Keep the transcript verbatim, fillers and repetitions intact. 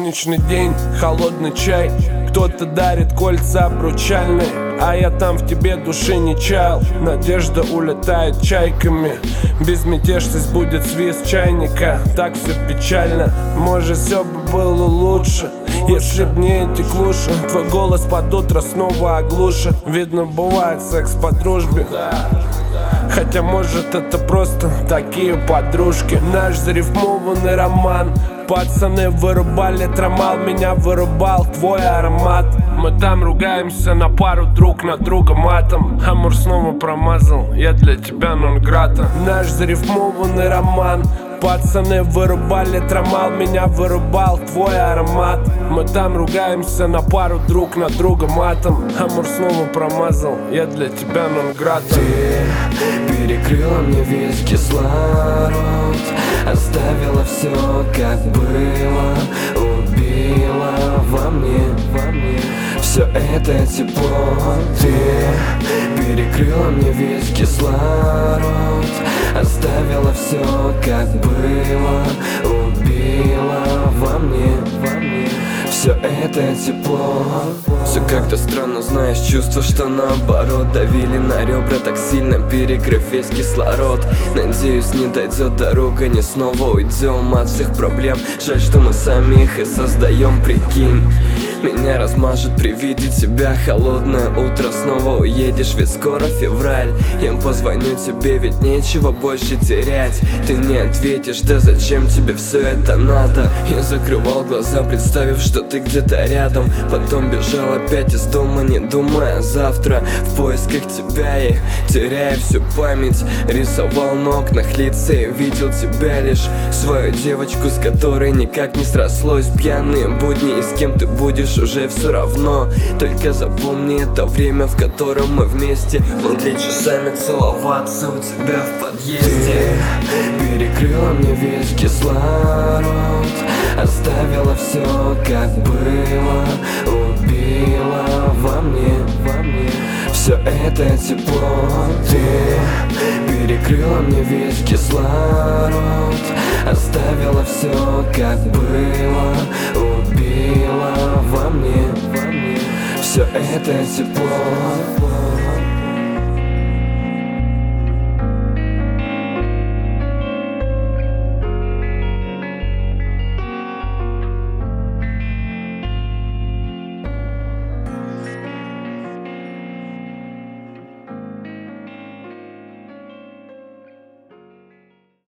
Солнечный день, холодный чай. Кто-то дарит кольца обручальные, а я там в тебе души не чаял. Надежда улетает чайками, безмятежность будет свист чайника. Так все печально, может все бы было лучше, если б не эти клуши. Твой голос под утро снова оглушит. Видно, бывает секс по дружбе, хотя может это просто такие подружки. Наш зарифмованный роман. Пацаны вырубали трамал, меня вырубал твой аромат. Мы там ругаемся на пару друг на друга матом. Амур снова промазал, я для тебя нон-грата. Наш зарифмованный роман. Пацаны вырубали трамал, меня вырубал твой аромат. Мы там ругаемся на пару друг на друга матом. Амур снова промазал, я для тебя нон-грата. Ты перекрыла мне весь кислород, оставила все как было, убила во мне, во мне все это тепло. Ты перекрыла мне весь кислород, оставила все как было, убила во мне, во мне все это тепло. Все как-то странно, знаешь, чувство, что наоборот давили на ребра так сильно, перекрыв весь кислород. Надеюсь, не дойдет дорога, не снова уйдем от всех проблем. Жаль, что мы сами их и создаем, прикинь. Меня размажет при виде тебя холодное утро. Снова уедешь, ведь скоро февраль. Я позвоню тебе, ведь нечего больше терять. Ты не ответишь, да зачем тебе все это надо? Я закрывал глаза, представив, что ты где-то рядом. Потом бежал опять из дома, не думая завтра. В поисках тебя и теряя всю память. Рисовал на окнах лица и видел тебя лишь свою девочку, с которой никак не срослось. Пьяные будни, и с кем ты будешь уже все равно. Только запомни это время, в котором мы вместе могли часами целоваться у тебя в подъезде. Ты перекрыла мне весь кислород, оставила все как было, убила во мне, во мне все это тепло. Ты перекрыла мне весь кислород, оставила все как было, убила во мне, во мне все это тепло.